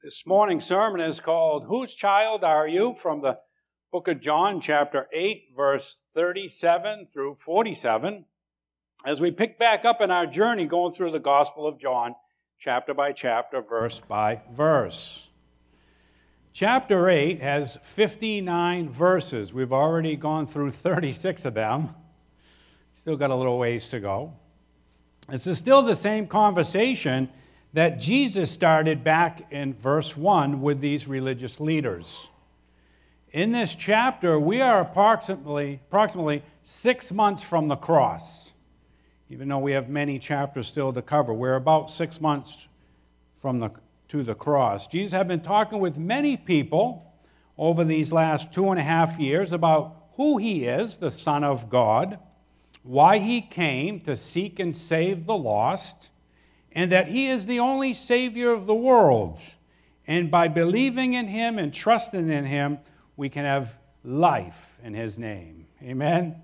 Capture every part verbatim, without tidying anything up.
This morning's sermon is called, Whose Child Are You? From the book of John, chapter eight, verse thirty-seven through forty-seven. As we pick back up in our journey going through the Gospel of John, chapter by chapter, verse by verse. Chapter eight has fifty-nine verses. We've already gone through thirty-six of them. Still got a little ways to go. This is still the same conversation that Jesus started back in verse one with these religious leaders. In this chapter, we are approximately, approximately six months from the cross. Even though we have many chapters still to cover, we're about six months from the to the cross. Jesus had been talking with many people over these last two and a half years about who he is, the Son of God, why he came to seek and save the lost, and that he is the only Savior of the world. And by believing in him and trusting in him, we can have life in his name. Amen?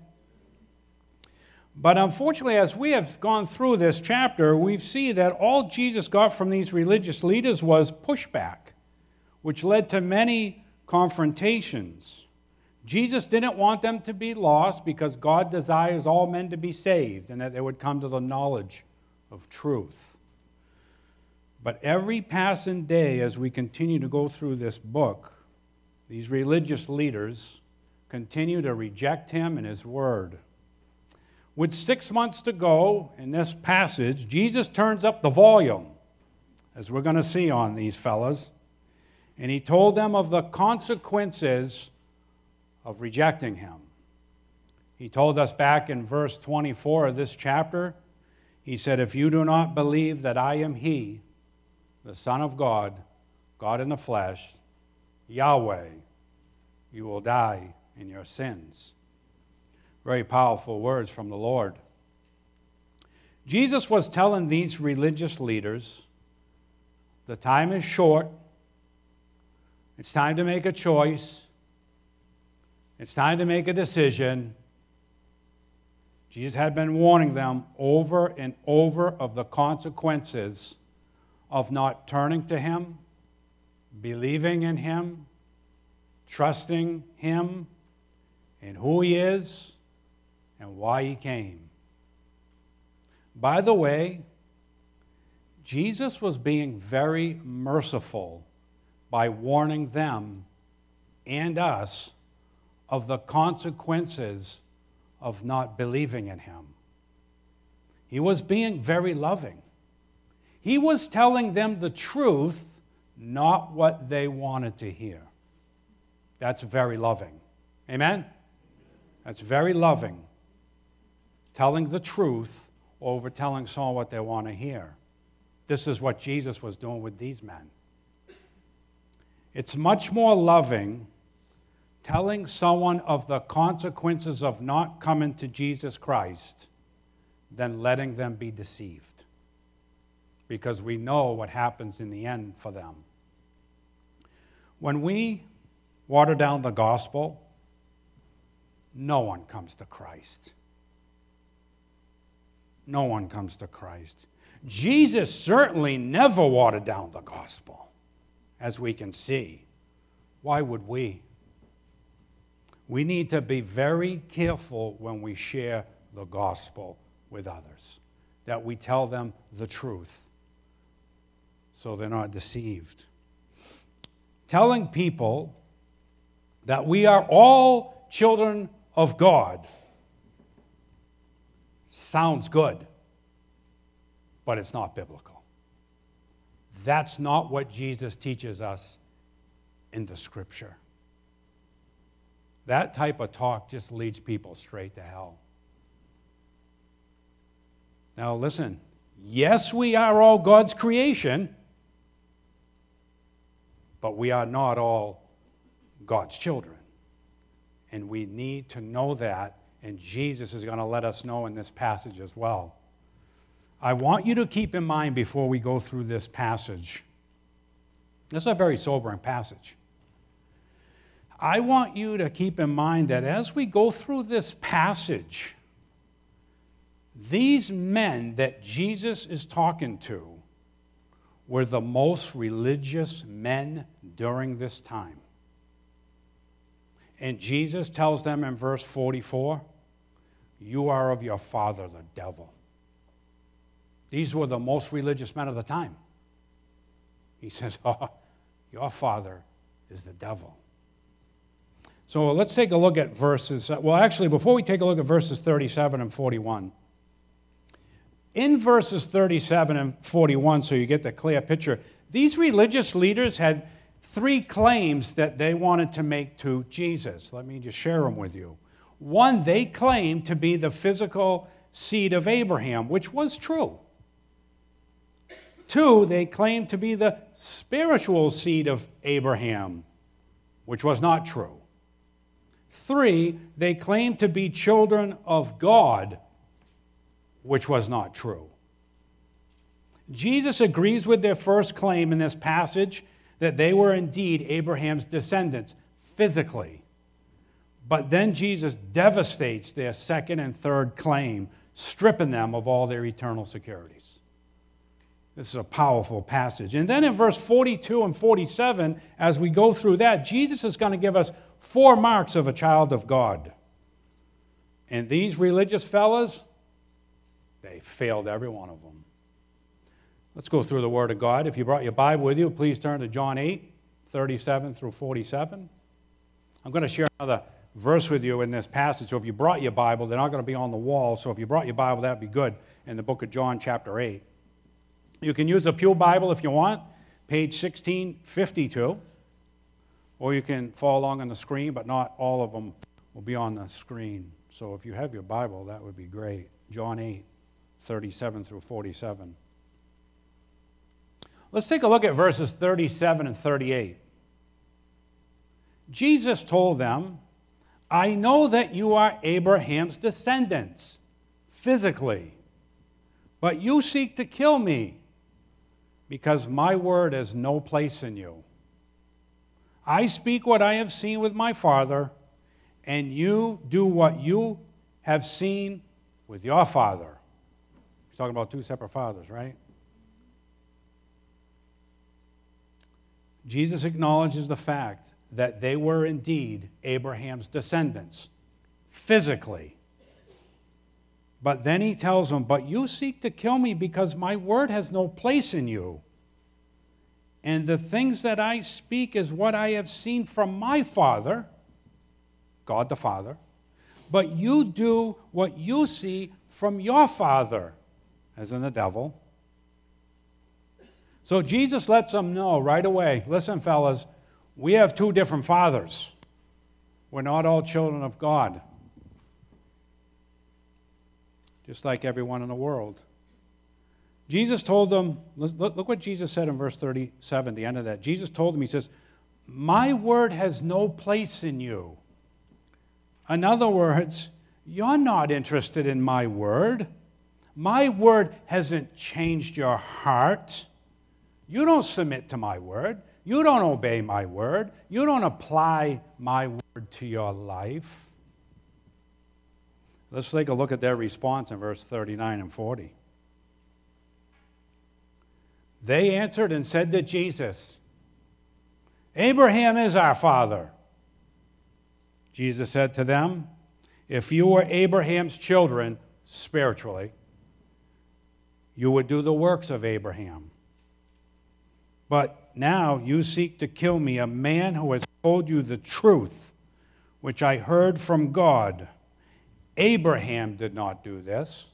But unfortunately, as we have gone through this chapter, we see that all Jesus got from these religious leaders was pushback, which led to many confrontations. Jesus didn't want them to be lost because God desires all men to be saved and that they would come to the knowledge of truth. But every passing day as we continue to go through this book, these religious leaders continue to reject him and his word. With six months to go in this passage, Jesus turns up the volume, as we're going to see on these fellas, and he told them of the consequences of rejecting him. He told us back in verse twenty-four of this chapter, he said, if you do not believe that I am he, the Son of God, God in the flesh, Yahweh, you will die in your sins. Very powerful words from the Lord. Jesus was telling these religious leaders, the time is short. It's time to make a choice. It's time to make a decision. Jesus had been warning them over and over of the consequences of not turning to him, believing in him, trusting him and who he is and why he came. By the way, Jesus was being very merciful by warning them and us of the consequences of not believing in him. He was being very loving. He was telling them the truth, not what they wanted to hear. That's very loving. Amen? That's very loving. Telling the truth over telling someone what they want to hear. This is what Jesus was doing with these men. It's much more loving telling someone of the consequences of not coming to Jesus Christ than letting them be deceived. Because we know what happens in the end for them. When we water down the gospel, no one comes to Christ. No one comes to Christ. Jesus certainly never watered down the gospel, as we can see. Why would we? We need to be very careful when we share the gospel with others, that we tell them the truth so they're not deceived. Telling people that we are all children of God sounds good, but it's not biblical. That's not what Jesus teaches us in the Scripture. That type of talk just leads people straight to hell. Now listen, yes, we are all God's creation, but we are not all God's children. And we need to know that, and Jesus is going to let us know in this passage as well. I want you to keep in mind before we go through this passage, this is a very sobering passage. I want you to keep in mind that as we go through this passage, these men that Jesus is talking to were the most religious men during this time. And Jesus tells them in verse forty-four, you are of your father, the devil. These were the most religious men of the time. He says, oh, your father is the devil. So let's take a look at verses. Well, actually, before we take a look at verses thirty-seven and forty-one, in verses thirty-seven and forty-one, so you get the clear picture, these religious leaders had three claims that they wanted to make to Jesus. Let me just share them with you. One, they claimed to be the physical seed of Abraham, which was true. Two, they claimed to be the spiritual seed of Abraham, which was not true. Three, they claimed to be children of God, which was not true. Jesus agrees with their first claim in this passage that they were indeed Abraham's descendants physically. But then Jesus devastates their second and third claim, stripping them of all their eternal securities. This is a powerful passage. And then in verse forty-two and forty-seven, as we go through that, Jesus is going to give us four marks of a child of God. And these religious fellas, they failed every one of them. Let's go through the Word of God. If you brought your Bible with you, please turn to John eight, thirty-seven through forty-seven. I'm going to share another verse with you in this passage. So if you brought your Bible, they're not going to be on the wall. So if you brought your Bible, that would be good, in the book of John, chapter eight. You can use a Pew Bible if you want, page sixteen fifty-two. Or you can follow along on the screen, but not all of them will be on the screen. So if you have your Bible, that would be great. John eight, thirty-seven through forty-seven. Let's take a look at verses thirty-seven and thirty-eight. Jesus told them, I know that you are Abraham's descendants, physically, but you seek to kill me, because my word has no place in you. I speak what I have seen with my Father, and you do what you have seen with your father. He's talking about two separate fathers, right? Jesus acknowledges the fact that they were indeed Abraham's descendants, physically. But then he tells them, but you seek to kill me because my word has no place in you. And the things that I speak is what I have seen from my Father, God the Father, but you do what you see from your father, as in the devil. So Jesus lets them know right away, listen, fellas, we have two different fathers. We're not all children of God, just like everyone in the world. Jesus told them, look, look what Jesus said in verse thirty-seven, the end of that. Jesus told them, he says, my word has no place in you. In other words, you're not interested in my word. My word hasn't changed your heart. You don't submit to my word. You don't obey my word. You don't apply my word to your life. Let's take a look at their response in verse thirty-nine and forty. They answered and said to Jesus, Abraham is our father. Jesus said to them, if you were Abraham's children spiritually, you would do the works of Abraham. But now you seek to kill me, a man who has told you the truth, which I heard from God. Abraham did not do this.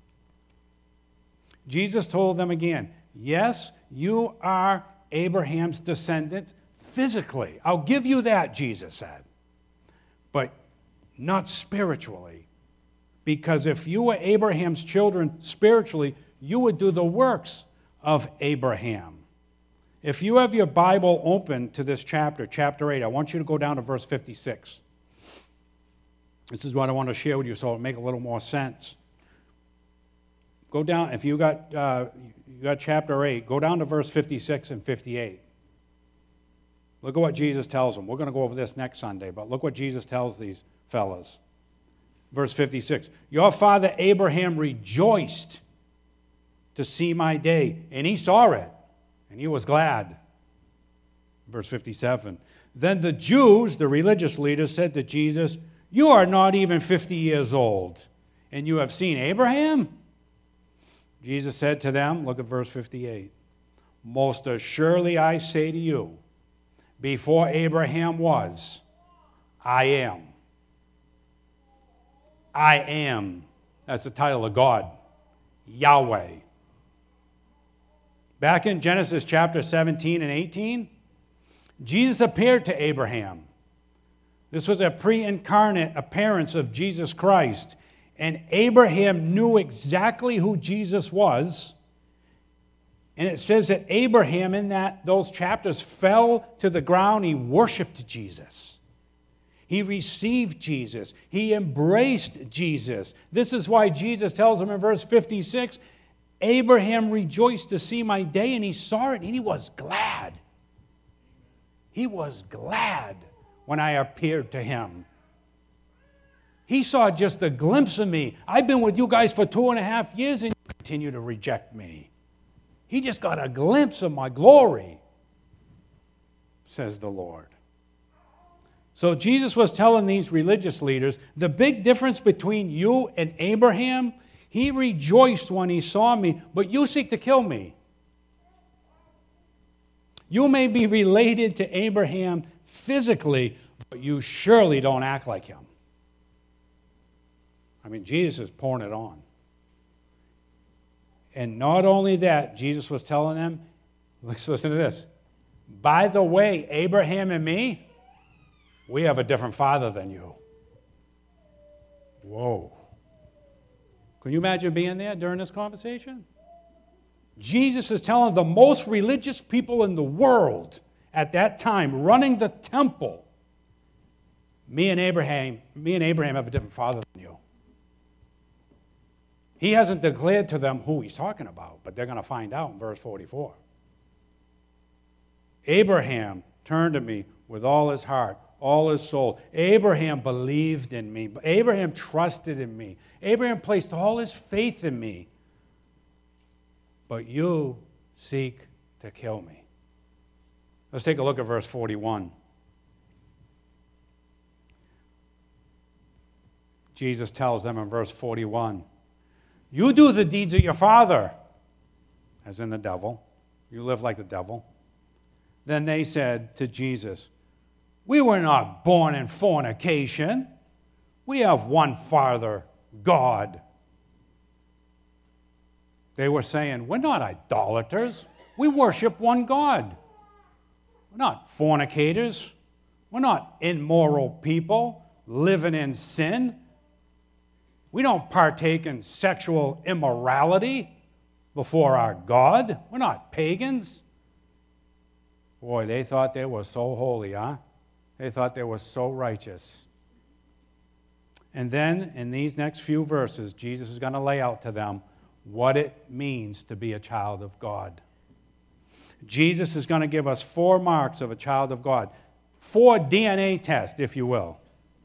Jesus told them again, yes, you are Abraham's descendants physically. I'll give you that, Jesus said, but not spiritually. Because if you were Abraham's children spiritually, you would do the works of Abraham. If you have your Bible open to this chapter, chapter eight, I want you to go down to verse fifty-six. This is what I want to share with you so it'll make a little more sense. Go down, if you got, uh, you got chapter eight, go down to verse fifty-six and fifty-eight. Look at what Jesus tells them. We're going to go over this next Sunday, but look what Jesus tells these fellas. Verse fifty-six, your father Abraham rejoiced to see my day, and he saw it And he was glad. Verse fifty-seven. Then the Jews, the religious leaders, said to Jesus, "You are not even fifty years old, and you have seen Abraham?" Jesus said to them, look at verse fifty-eight, "Most assuredly I say to you, before Abraham was, I am." I am. That's the title of God. Yahweh. Back in Genesis chapter seventeen and eighteen, Jesus appeared to Abraham. This was a pre-incarnate appearance of Jesus Christ. And Abraham knew exactly who Jesus was. And it says that Abraham, in that those chapters, fell to the ground. He worshiped Jesus. He received Jesus. He embraced Jesus. This is why Jesus tells him in verse fifty-six, Abraham rejoiced to see my day, and he saw it, and he was glad. He was glad when I appeared to him. He saw just a glimpse of me. I've been with you guys for two and a half years, and you continue to reject me. He just got a glimpse of my glory, says the Lord. So Jesus was telling these religious leaders, the big difference between you and Abraham, he rejoiced when he saw me, but you seek to kill me. You may be related to Abraham physically, but you surely don't act like him. I mean, Jesus is pouring it on. And not only that, Jesus was telling them, let's listen to this. By the way, Abraham and me, we have a different father than you. Whoa. Can you imagine being there during this conversation? Jesus is telling the most religious people in the world at that time, running the temple, me and Abraham, me and Abraham have a different father than you. He hasn't declared to them who he's talking about, but they're going to find out in verse forty-four. Abraham turned to me with all his heart, all his soul. Abraham believed in me. Abraham trusted in me. Abraham placed all his faith in me. But you seek to kill me. Let's take a look at verse forty-one. Jesus tells them in verse forty-one, you do the deeds of your father, as in the devil. You live like the devil. Then they said to Jesus, we were not born in fornication. We have one Father, God. They were saying, we're not idolaters. We worship one God. We're not fornicators. We're not immoral people living in sin. We don't partake in sexual immorality before our God. We're not pagans. Boy, they thought they were so holy, huh? They thought they were so righteous. And then, in these next few verses, Jesus is going to lay out to them what it means to be a child of God. Jesus is going to give us four marks of a child of God. Four D N A tests, if you will.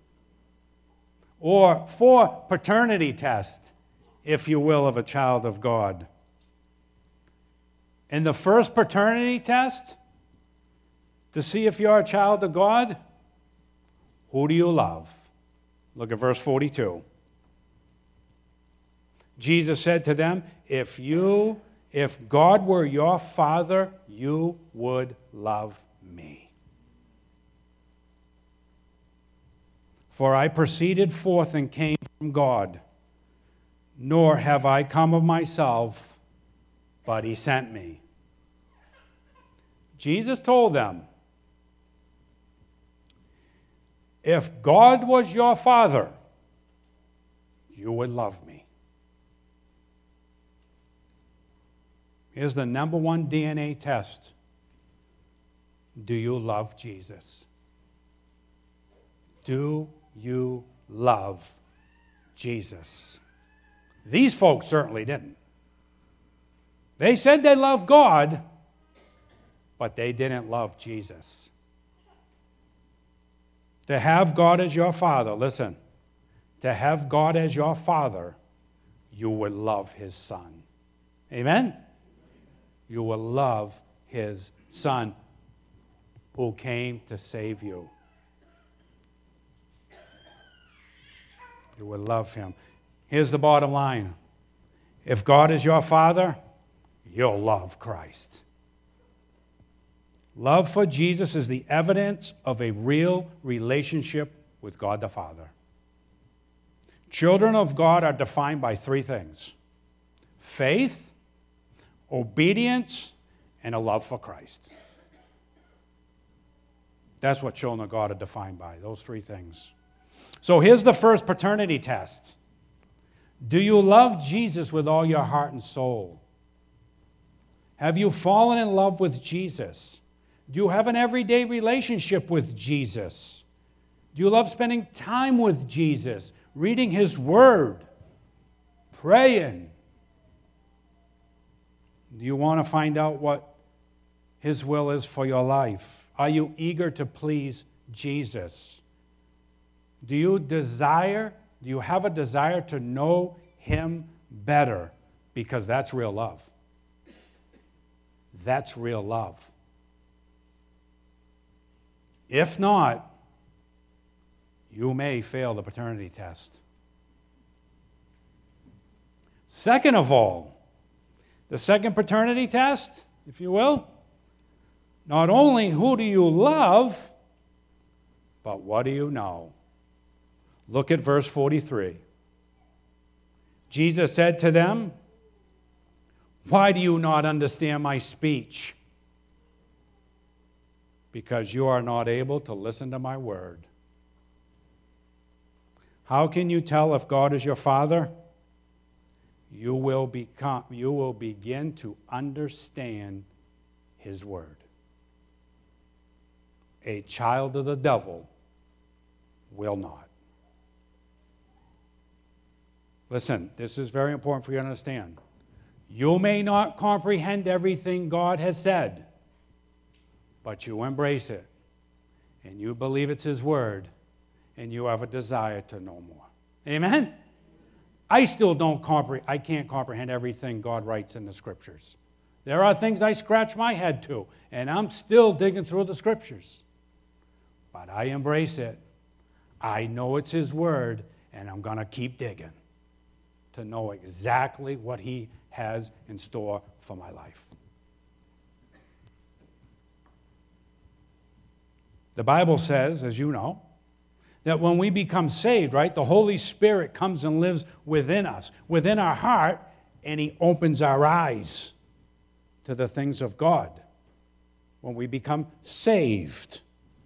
Or four paternity tests, if you will, of a child of God. In the first paternity test, to see if you're a child of God, who do you love? Look at verse forty-two. Jesus said to them, if you, if God were your father, you would love me. For I proceeded forth and came from God, nor have I come of myself, but he sent me. Jesus told them, if God was your father, you would love me. Here's the number one D N A test. Do you love Jesus? Do you love Jesus? These folks certainly didn't. They said they loved God, but they didn't love Jesus. To have God as your father, listen, to have God as your father, you would love his son. Amen? You will love his Son who came to save you. You will love him. Here's the bottom line. If God is your Father, you'll love Christ. Love for Jesus is the evidence of a real relationship with God the Father. Children of God are defined by three things: faith, obedience, and a love for Christ. That's what children of God are defined by, those three things. So here's the first paternity test. Do you love Jesus with all your heart and soul? Have you fallen in love with Jesus? Do you have an everyday relationship with Jesus? Do you love spending time with Jesus, reading his word, praying? Do you want to find out what his will is for your life? Are you eager to please Jesus? Do you desire, do you have a desire to know him better? Because that's real love. That's real love. If not, you may fail the paternity test. Second of all, the second paternity test, if you will, not only who do you love, but what do you know? Look at verse forty-three. Jesus said to them, "Why do you not understand my speech? Because you are not able to listen to my word." How can you tell if God is your Father? You will become, you will begin to understand his word. A child of the devil will not. Listen, this is very important for you to understand. You may not comprehend everything God has said, but you embrace it, and you believe it's his word, and you have a desire to know more. Amen? I still don't comprehend, I can't comprehend everything God writes in the scriptures. There are things I scratch my head to, and I'm still digging through the scriptures. But I embrace it. I know it's his word, and I'm going to keep digging to know exactly what he has in store for my life. The Bible says, as you know, that when we become saved, right, the Holy Spirit comes and lives within us, within our heart, and he opens our eyes to the things of God. When we become saved,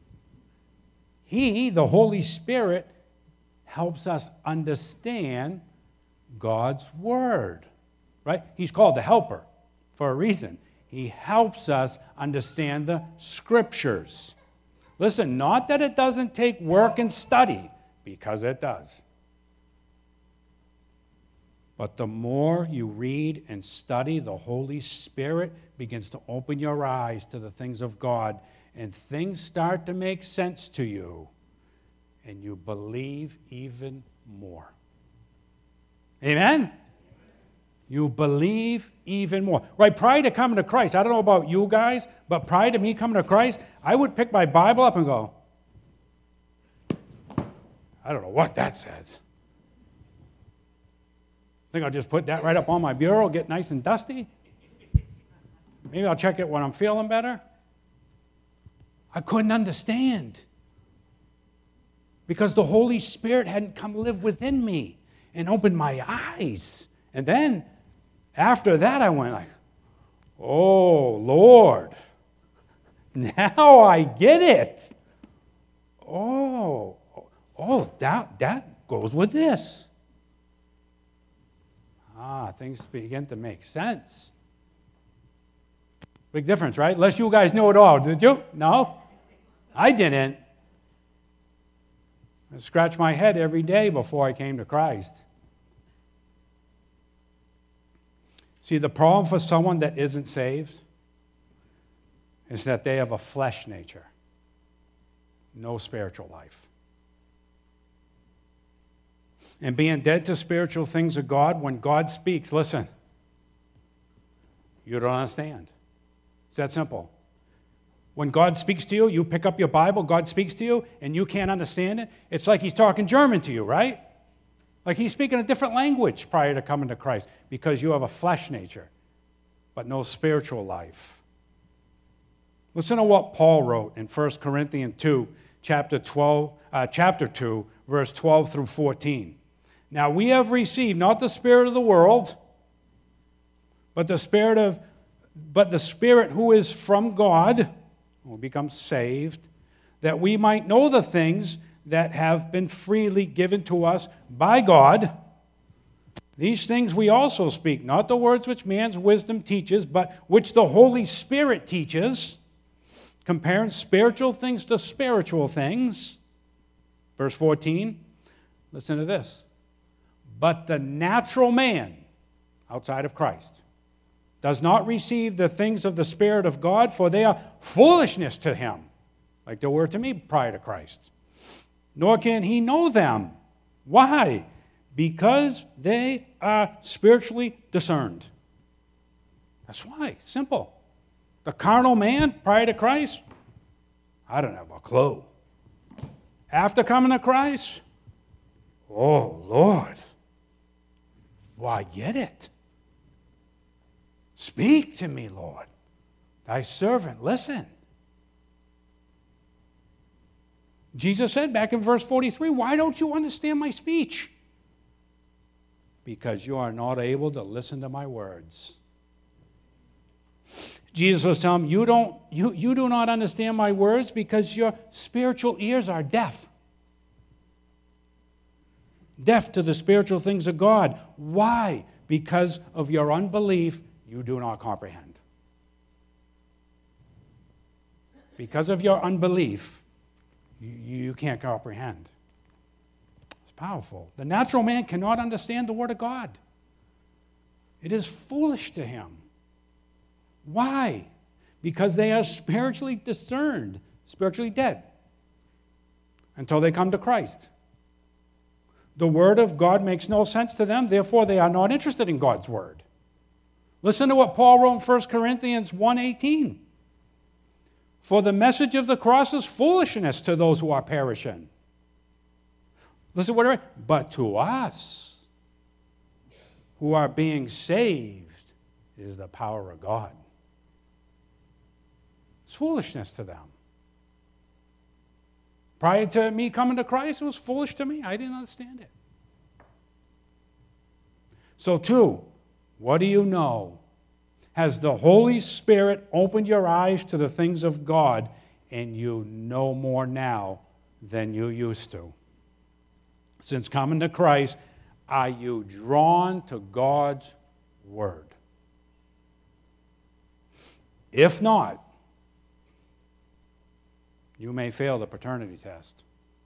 he, the Holy Spirit, helps us understand God's word, right? He's called the helper for a reason. He helps us understand the scriptures. Listen, not that it doesn't take work and study, because it does. But the more you read and study, the Holy Spirit begins to open your eyes to the things of God, and things start to make sense to you, and you believe even more. Amen? You believe even more. Right, prior to coming to Christ, I don't know about you guys, but prior to me coming to Christ, I would pick my Bible up and go, I don't know what that says. I think I'll just put that right up on my bureau, get nice and dusty. Maybe I'll check it when I'm feeling better. I couldn't understand because the Holy Spirit hadn't come live within me and opened my eyes. And then after that, I went like, oh, Lord, now I get it. Oh, oh, that, that goes with this. Ah, things begin to make sense. Big difference, right? Unless you guys know it all, did you? No? I didn't. I scratched my head every day before I came to Christ. See, the problem for someone that isn't saved is that they have a flesh nature, no spiritual life. And being dead to spiritual things of God, when God speaks, listen, you don't understand. It's that simple. When God speaks to you, you pick up your Bible, God speaks to you, and you can't understand it. It's like he's talking German to you, right? Like he's speaking a different language prior to coming to Christ because you have a flesh nature, but no spiritual life. Listen to what Paul wrote in First Corinthians two, chapter twelve, uh, chapter two, verse twelve through fourteen. Now we have received not the spirit of the world, but the spirit of, but the Spirit who is from God, who becomes saved, that we might know the things that have been freely given to us by God. These things we also speak, not the words which man's wisdom teaches, but which the Holy Spirit teaches, comparing spiritual things to spiritual things. Verse fourteen, listen to this. But the natural man, outside of Christ, does not receive the things of the Spirit of God, for they are foolishness to him, like they were to me prior to Christ. Nor can he know them. Why? Because they are spiritually discerned. That's why. Simple. The carnal man prior to Christ, I don't have a clue. After coming to Christ, oh, Lord, well, I get it. Speak to me, Lord. Thy servant, listen. Jesus said back in verse forty-three, why don't you understand my speech? Because you are not able to listen to my words. Jesus was telling him, you, don't, you, you do not understand my words because your spiritual ears are deaf. Deaf to the spiritual things of God. Why? Because of your unbelief, you do not comprehend. Because of your unbelief, you, you can't comprehend. It's powerful. The natural man cannot understand the Word of God. It is foolish to him. Why? Because they are spiritually discerned, spiritually dead, until they come to Christ. The Word of God makes no sense to them, therefore they are not interested in God's Word. Listen to what Paul wrote in First Corinthians one eighteen. For the message of the cross is foolishness to those who are perishing. Listen to what it is. But to us who are being saved is the power of God. It's foolishness to them. Prior to me coming to Christ, it was foolish to me. I didn't understand it. So, two, what do you know? Has the Holy Spirit opened your eyes to the things of God, and you know more now than you used to? Since coming to Christ, are you drawn to God's Word? If not, you may fail the paternity test.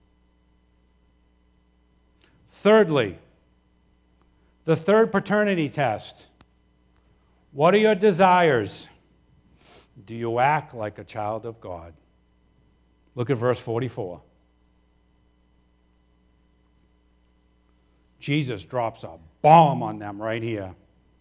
Thirdly, the third paternity test. What are your desires? Do you act like a child of God? Look at verse forty-four. Jesus drops a bomb on them right here.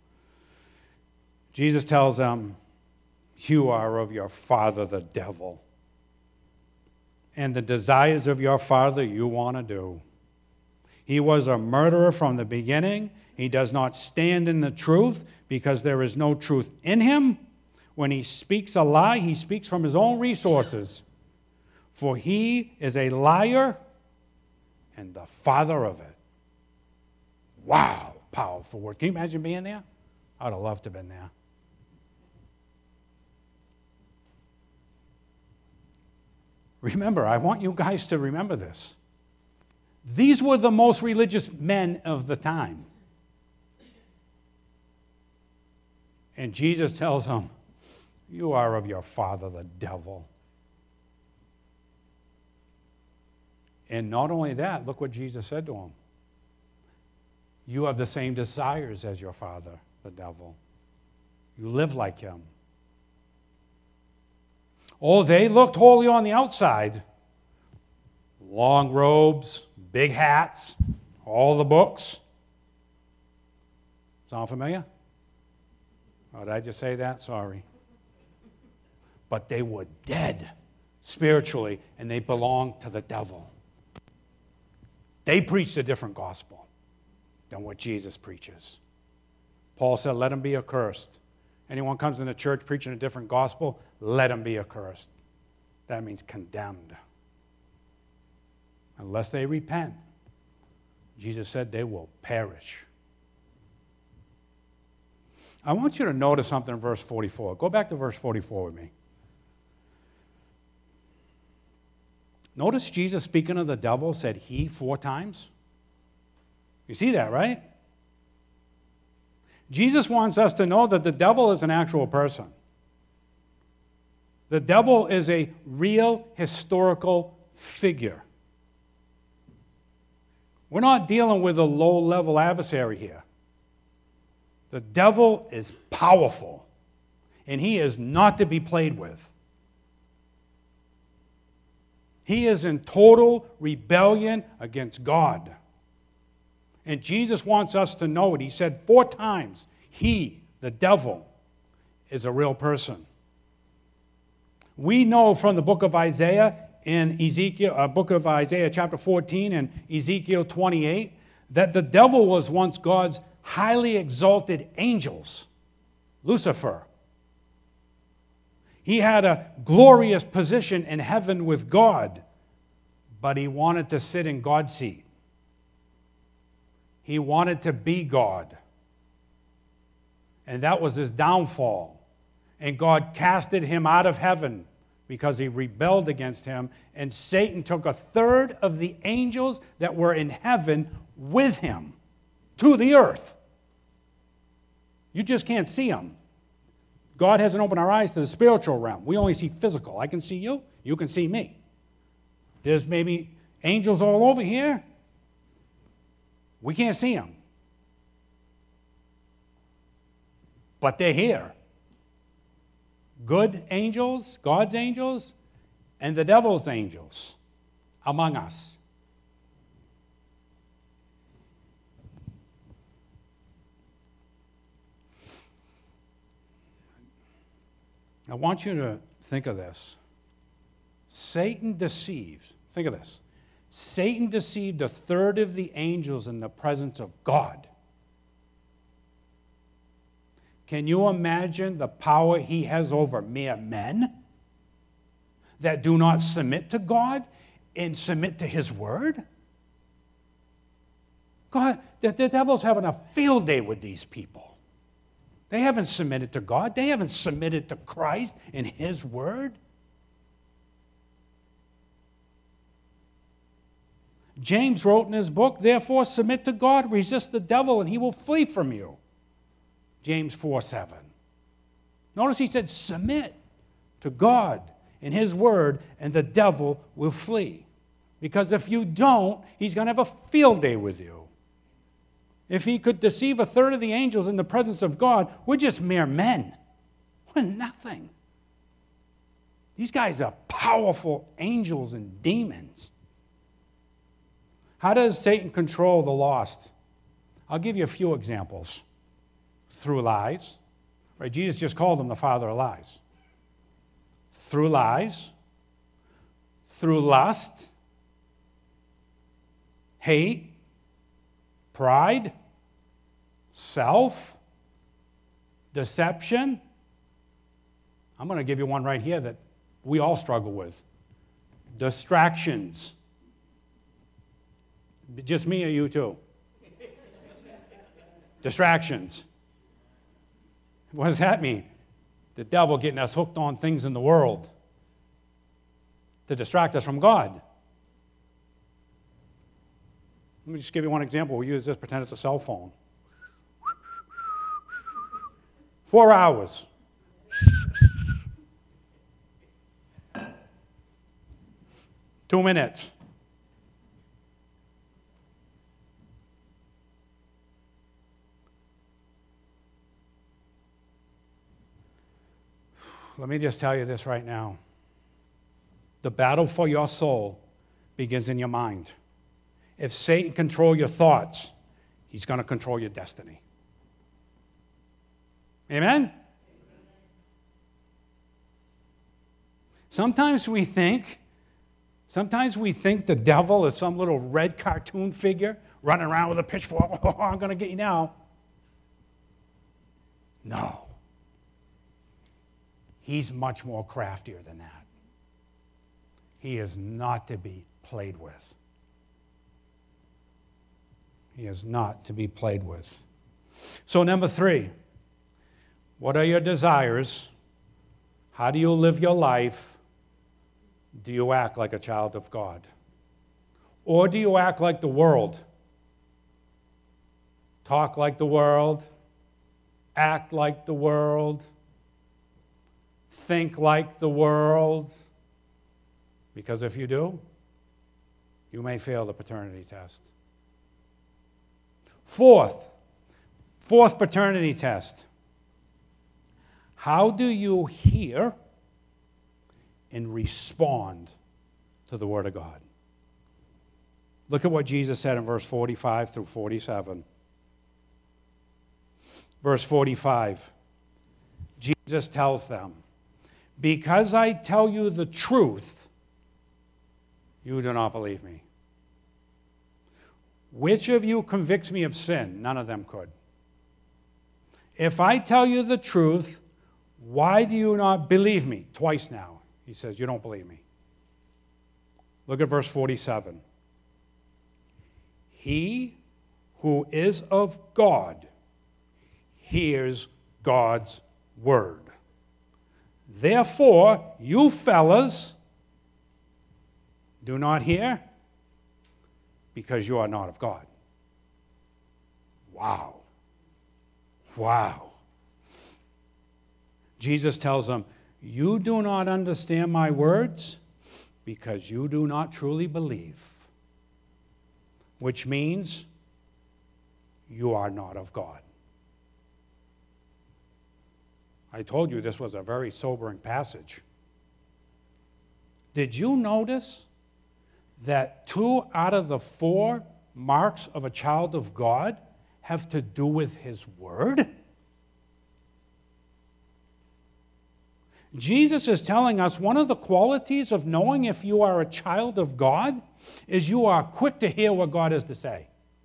Jesus tells them, you are of your father the devil, and the desires of your father you want to do. He was a murderer from the beginning. He does not stand in the truth because there is no truth in him. When he speaks a lie, he speaks from his own resources. For he is a liar and the father of it. Wow, powerful word. Can you imagine being there? I'd have loved to have been there. Remember, I want you guys to remember this. These were the most religious men of the time. And Jesus tells them, you are of your father, the devil. And not only that, look what Jesus said to him. You have the same desires as your father, the devil. You live like him. Oh, they looked holy on the outside. Long robes, big hats, all the books. Sound familiar? Oh, did I just say that? Sorry. but they were dead spiritually, and they belonged to the devil. They preached a different gospel than what Jesus preaches. Paul said, let them be accursed. Anyone comes into church preaching a different gospel, let them be accursed. That means condemned. Unless they repent, Jesus said they will perish. I want you to notice something in verse forty-four. Go back to verse forty-four with me. Notice Jesus, speaking of the devil, said he four times. You see that, right? Jesus wants us to know that the devil is an actual person. The devil is a real historical figure. We're not dealing with a low-level adversary here. The devil is powerful, and he is not to be played with. He is in total rebellion against God. And Jesus wants us to know it. He said four times, he, the devil, is a real person. We know from the book of Isaiah in Ezekiel, uh, book of Isaiah chapter fourteen and Ezekiel twenty-eight, that the devil was once God's highly exalted angels, Lucifer. He had a glorious position in heaven with God, but he wanted to sit in God's seat. He wanted to be God. And that was his downfall. And God casted him out of heaven because he rebelled against him. And Satan took a third of the angels that were in heaven with him to the earth. You just can't see them. God hasn't opened our eyes to the spiritual realm. We only see physical. I can see you. You can see me. There's maybe angels all over here. We can't see them. But they're here. Good angels, God's angels, and the devil's angels among us. I want you to think of this. Satan deceived, think of this. Satan deceived a third of the angels in the presence of God. Can you imagine the power he has over mere men that do not submit to God and submit to his word? God, the, the devil's having a field day with these people. They haven't submitted to God. They haven't submitted to Christ and his word. James wrote in his book, therefore submit to God, resist the devil, and he will flee from you. James four seven. Notice he said, submit to God and his word, and the devil will flee. Because if you don't, he's going to have a field day with you. If he could deceive a third of the angels in the presence of God, we're just mere men. We're nothing. These guys are powerful angels and demons. How does Satan control the lost? I'll give you a few examples. Through lies. Right? Jesus just called them the father of lies. Through lies. Through lust. Hate. Pride. Self. Deception. I'm going to give you one right here that we all struggle with. Distractions. Just me or you too? Distractions. What does that mean? The devil getting us hooked on things in the world to distract us from God. Let me just give you one example. We use this, pretend it's a cell phone. Four hours. Two minutes. Let me just tell you this right now. The battle for your soul begins in your mind. If Satan controls your thoughts, he's going to control your destiny. Amen? Sometimes we think, sometimes we think the devil is some little red cartoon figure running around with a pitchfork. Oh, I'm going to get you now. No. He's much more craftier than that. He is not to be played with. He is not to be played with. So number three, what are your desires? How do you live your life? Do you act like a child of God? Or do you act like the world? Talk like the world? Act like the world? Think like the world? Because if you do, you may fail the paternity test. Fourth, fourth paternity test. How do you hear and respond to the Word of God? Look at what Jesus said in verse forty-five through forty-seven. Verse forty-five, Jesus tells them, because I tell you the truth, you do not believe me. Which of you convicts me of sin? None of them could. If I tell you the truth, why do you not believe me? Twice now, he says, you don't believe me. Look at verse forty-seven. He who is of God hears God's word. Therefore, you fellas do not hear because you are not of God. Wow. Wow. Jesus tells them, you do not understand my words because you do not truly believe, which means you are not of God. I told you this was a very sobering passage. Did you notice that two out of the four marks of a child of God have to do with his word? Jesus is telling us one of the qualities of knowing if you are a child of God is you are quick to hear what God has to say.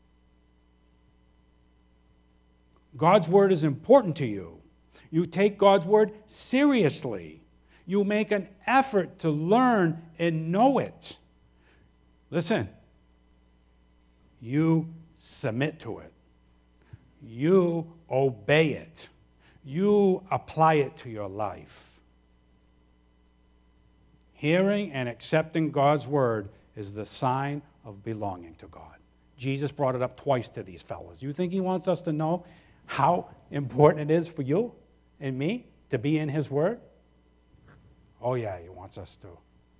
God's word is important to you. You take God's word seriously. You make an effort to learn and know it. Listen, you submit to it. You obey it. You apply it to your life. Hearing and accepting God's word is the sign of belonging to God. Jesus brought it up twice to these fellas. You think he wants us to know how important it is for you and me to be in his word? Oh yeah, he wants us to.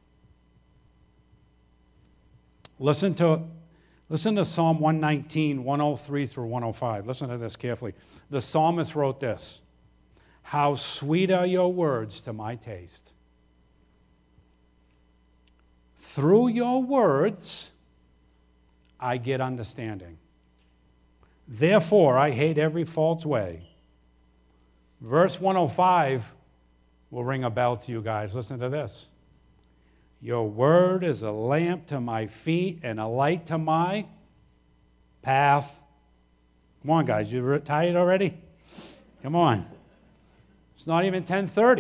Listen to, listen to Psalm one nineteen, one oh three through one oh five. Listen to this carefully. The psalmist wrote this, how sweet are your words to my taste. Through your words, I get understanding. Therefore, I hate every false way. Verse one oh five will ring a bell to you guys. Listen to this. Your word is a lamp to my feet and a light to my path. Come on, guys. You tired already? Come on. It's not even ten thirty.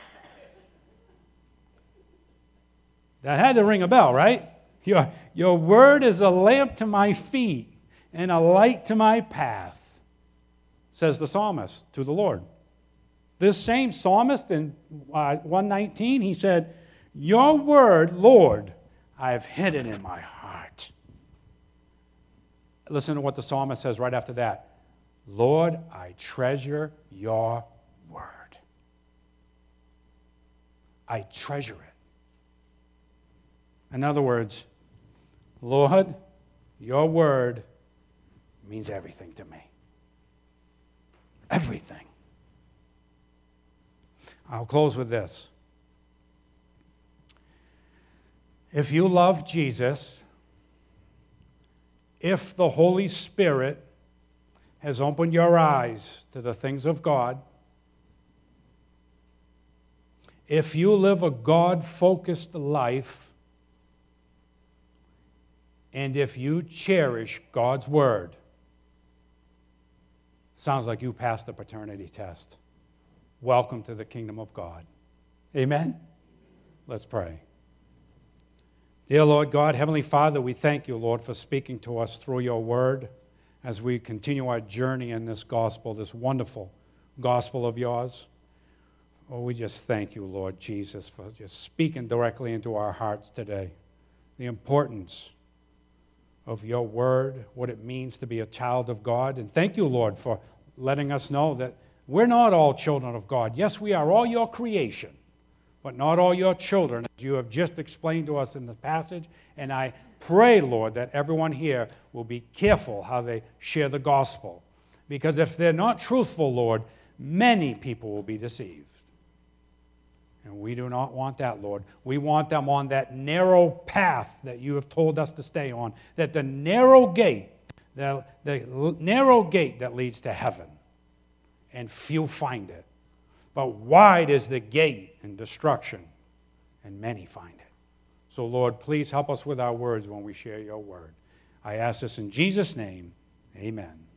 That had to ring a bell, right? Your, your word is a lamp to my feet and a light to my path, says the psalmist to the Lord. This same psalmist in uh, one nineteen, he said, your word, Lord, I have hidden in my heart. Listen to what the psalmist says right after that. Lord, I treasure your word. I treasure it. In other words, Lord, your word means everything to me. Everything. I'll close with this. If you love Jesus, if the Holy Spirit has opened your eyes to the things of God, if you live a God-focused life, and if you cherish God's word, sounds like you passed the paternity test. Welcome to the kingdom of God. Amen? Let's pray. Dear Lord God, Heavenly Father, we thank you, Lord, for speaking to us through your word as we continue our journey in this gospel, this wonderful gospel of yours. Oh, we just thank you, Lord Jesus, for just speaking directly into our hearts today. The importance of your word, what it means to be a child of God. And thank you, Lord, for letting us know that we're not all children of God. Yes, we are all your creation, but not all your children, as you have just explained to us in the passage. And I pray, Lord, that everyone here will be careful how they share the gospel. Because if they're not truthful, Lord, many people will be deceived. And we do not want that, Lord. We want them on that narrow path that you have told us to stay on, that the narrow gate, the, the narrow gate that leads to heaven, and few find it. But wide is the gate in destruction, and many find it. So, Lord, please help us with our words when we share your word. I ask this in Jesus' name. Amen.